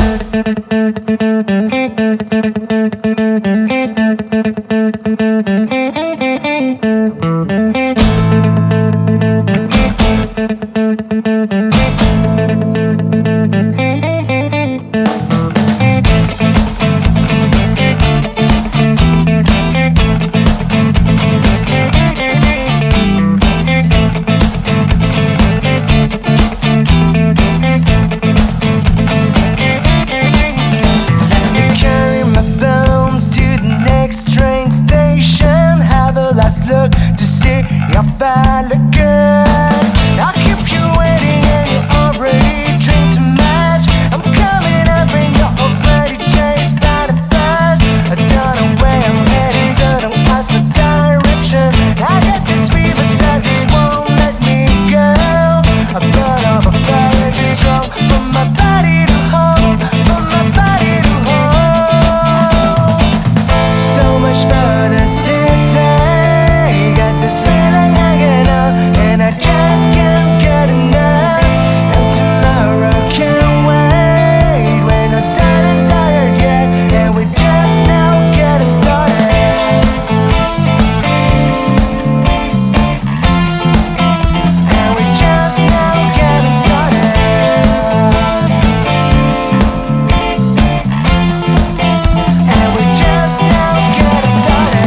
Look to see if I look good. I'll keep you waiting and you already drink too much. I'm coming up and you're already chased by the buzz. I don't know where I'm heading, so don't ask for direction. I got this fever that just won't let me go. A blood of a fire too strong for my body to hold, for my body to hold. So much for the city. This feeling hanging on, and I just can't get enough. And tomorrow can't wait. We're not done and tired yet, and we're just now getting started. And we're just now getting started. And we're just now getting started.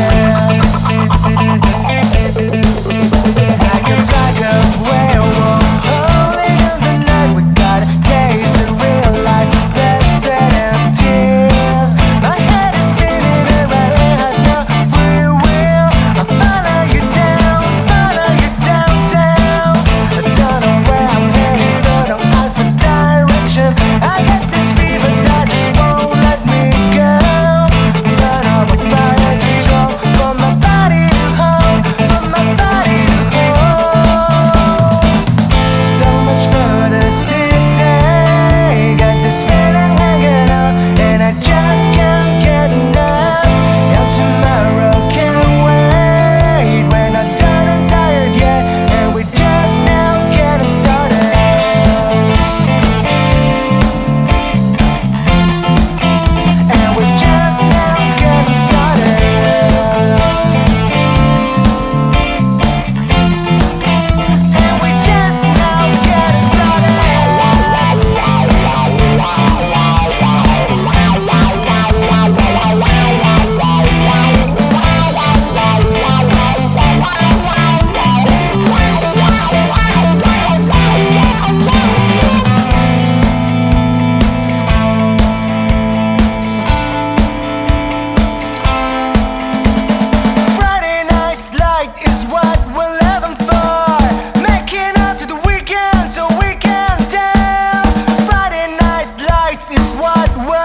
What